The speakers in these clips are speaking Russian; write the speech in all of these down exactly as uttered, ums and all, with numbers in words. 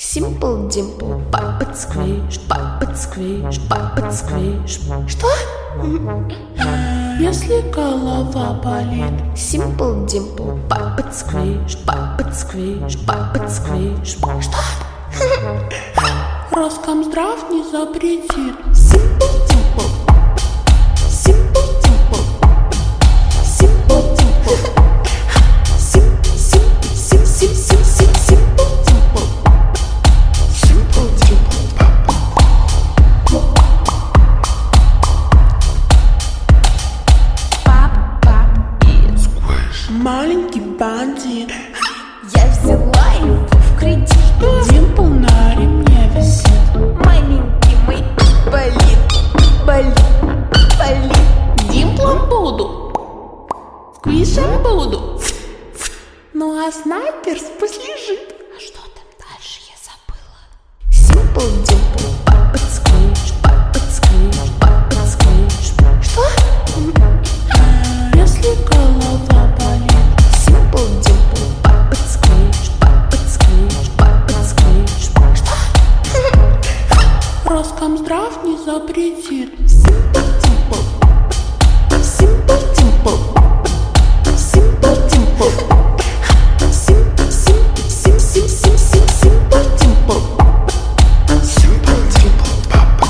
Simple Dimple, pop it squish, pop it squish, pop it squish. Что? Если голова болит. Simple Dimple, pop it squish, pop it squish, pop it squish. Что? Роскомздрав не запретит. Simple Dimple, Simple Dimple, Simple Dimple, Sim, sim, sim, sim, sim, sim, Simple Dimple, Simple Dimple. Пап, пап и Squish. Маленький бандит. Я взяла его в кредит. Димпл на ремне висит. Маленький мой болит, болит, болит. Димплом буду, сквишем буду. Ну а снайпер пусть лежит. А что там дальше, я забыла. Simple Dimple, pop it squish, pop it squish, pop it squish. Что? Если голова болит. Simple Dimple, pop it squish, pop it squish, pop it squish. Что? Роскомздрав не запретит. Simple Dimple, Simple Dimple, Simple Dimple, Sim, sim, sim, sim, sim, sim, Simple Dimple, Simple Dimple, papa.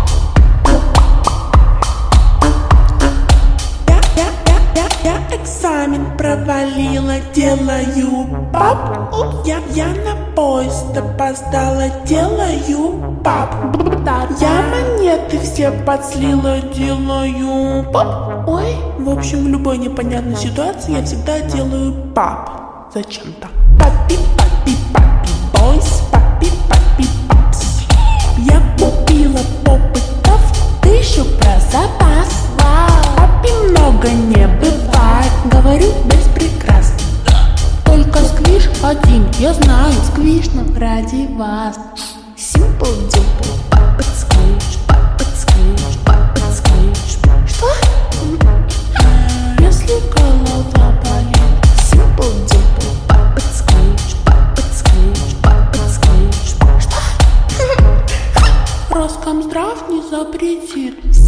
Я, я, я, я, я экзамен провалила, делаю пап. Я, я на поезд опоздала, делаю пап. Я монеты все подслила, делаю пап. Ой, в общем, в любой непонятной ситуации я всегда делаю пап. Зачем-то. Папи, папи, папи, бойс, папи, папи, папс. Я купила попытов тысячу про запас. Папи много не бывает, говорю без прикрас. Только сквиш один, я знаю, сквишно ради вас. Simple Dimple, pop it squish, pop it squish, pop it squish. Что? Если голова болит. Simple Dimple, pop it squish, pop it squish, pop it squish. Что? Роскомздрав не запретит.